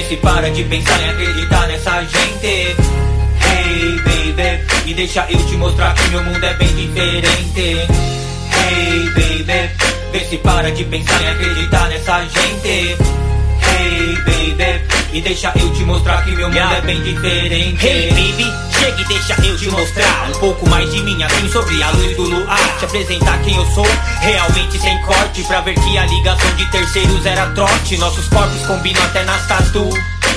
se para de pensar em acreditar nessa gente. Hey baby, e deixa eu te mostrar que meu mundo é bem diferente. Hey baby, vê se para de pensar em acreditar nessa gente. Hey baby, e deixa eu te mostrar que meu mundo é bem diferente. Hey baby, chega e deixa eu te mostrar um pouco mais de mim, assim sobre a luz do luar. Te apresentar quem eu sou, realmente sem corte, pra ver que a ligação de terceiros era trote. Nossos corpos combinam até nas tatu.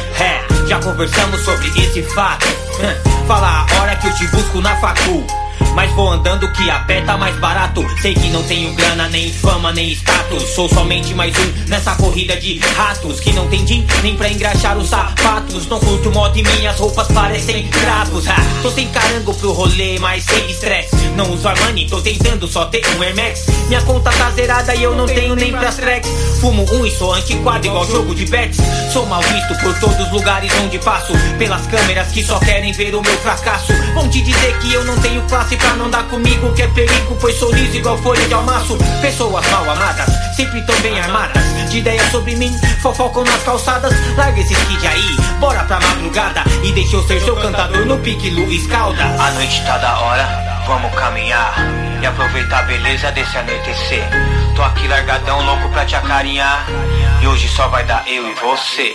Já conversamos sobre esse fato. Fala a hora que eu te busco na facu, mas vou andando que a pé tá mais barato. Sei que não tenho grana, nem fama, nem status. Sou somente mais um nessa corrida de ratos, que não tem din nem pra engraxar os sapatos. Não curto moda e minhas roupas parecem trapos. Tô sem carango pro rolê, mas sem estresse. Não uso Armani, tô tentando só ter um Air Max. Minha conta tá zerada e eu não tenho nem pras tracks. Fumo e sou antiquado igual jogo de bets. Sou mal visto por todos os lugares onde passo, pelas câmeras que só querem ver o meu fracasso. Vão te dizer que eu não tenho classe pra não dar comigo, que é perigo, pois sou liso igual folha de almaço. Pessoas mal amadas, sempre tão bem armadas, de ideias sobre mim, fofocam nas calçadas. Larga esse kid aí, bora pra madrugada, e deixa eu ser seu cantador no pique Luiz Caldas. A noite tá da hora, vamos caminhar e aproveitar a beleza desse anoitecer. Tô aqui largadão, louco pra te acarinhar, e hoje só vai dar eu e você.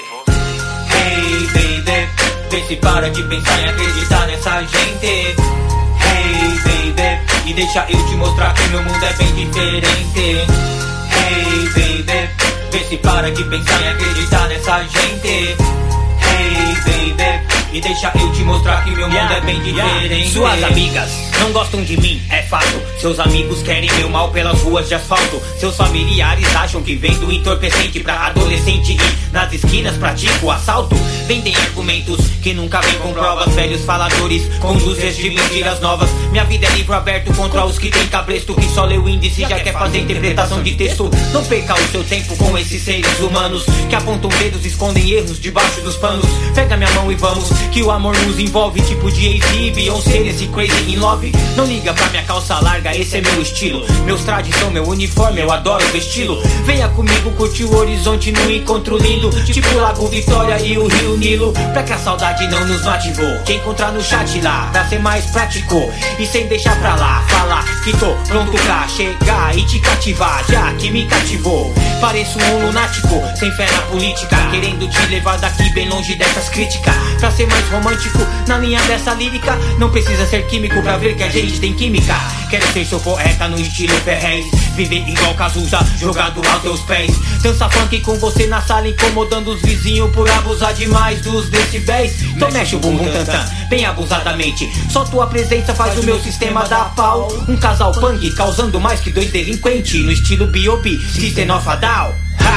Hey baby, vê se para de pensar em acreditar nessa gente. Hey baby, e deixa eu te mostrar que meu mundo é bem diferente. Hey baby, vê se para de pensar em acreditar nessa gente. Hey baby, e deixa eu te mostrar que meu mundo é bem diferente. Suas amigas não gostam de mim, é fato. Seus amigos querem meu mal pelas ruas de asfalto. Seus familiares acham que vendo entorpecente pra adolescente e nas esquinas pratico assalto. Vendem argumentos que nunca vêm com provas. Velhos faladores conduzem de mentiras novas. Minha vida é livro aberto contra os que tem cabresto, que só lê o índice e já quer fazer interpretação de texto. Não perca o seu tempo com esses seres humanos que apontam dedos, escondem erros debaixo dos panos. Pega minha mão e vamos, que o amor nos envolve, tipo de AZ, Beyoncé, esse crazy in love. Não liga pra minha calça larga, esse é meu estilo. Meus trajes são meu uniforme, eu adoro vesti-lo. Venha comigo curtir o horizonte no encontro lindo, tipo Lago Vitória e o Rio Nilo. Pra que a saudade não nos ativou, te encontrar no chat lá, pra ser mais prático. E sem deixar pra lá, falar que tô pronto pra chegar e te cativar, já que me cativou. Pareço um lunático, sem fé na política, querendo te levar daqui bem longe dessas críticas. Pra ser mais romântico, na linha dessa lírica, não precisa ser químico pra ver que a gente tem química. Quero ser seu poeta no estilo Ferrez, viver igual Cazuza, jogado aos teus pés. Dança funk com você na sala, incomodando os vizinhos por abusar demais dos decibéis. Então mexe o bumbum tantã, bem abusadamente. Só tua presença faz o meu sistema dar pau. Um casal punk causando mais que dois delinquentes, no estilo B.O.B. System of a Down.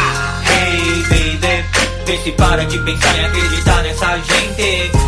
Hey baby, vê se para de pensar em acreditar nessa gente.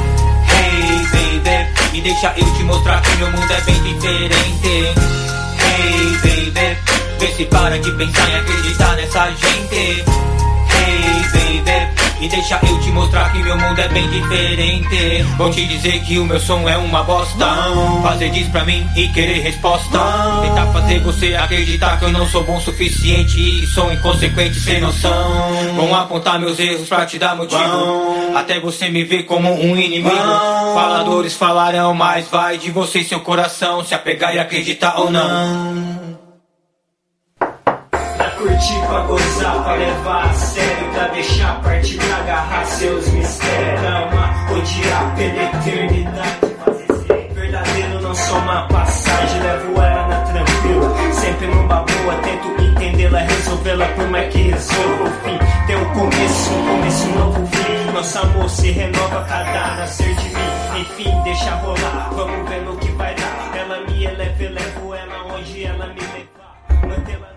Hey baby, e deixa eu te mostrar que meu mundo é bem diferente. Hey baby, vê se para de pensar em acreditar nessa gente. Hey baby, e deixa eu te mostrar que meu mundo é bem diferente. Vou te dizer que o meu som é uma bosta, fazer disso pra mim e querer resposta. Tentar fazer você acreditar que eu não sou bom o suficiente e sou inconsequente sem noção. Vão apontar meus erros pra te dar motivo, até você me ver como um inimigo. Faladores falarão, mas vai de você e seu coração se apegar e acreditar ou não. Curtir pra gozar, pra levar a sério, pra deixar partir, pra agarrar seus mistérios. Amar, odiar pela eternidade, fazer ser verdadeiro, não só uma passagem. Levo ela na tranquila, sempre numa boa, tento entendê-la, resolvê-la por mais que resolva o fim. Tem um começo, um novo fim. Nosso amor se renova cada nascer de mim. Enfim, deixa rolar, vamos ver no que vai dar. Ela me eleva, eu levo ela onde ela me levar. Mantê-la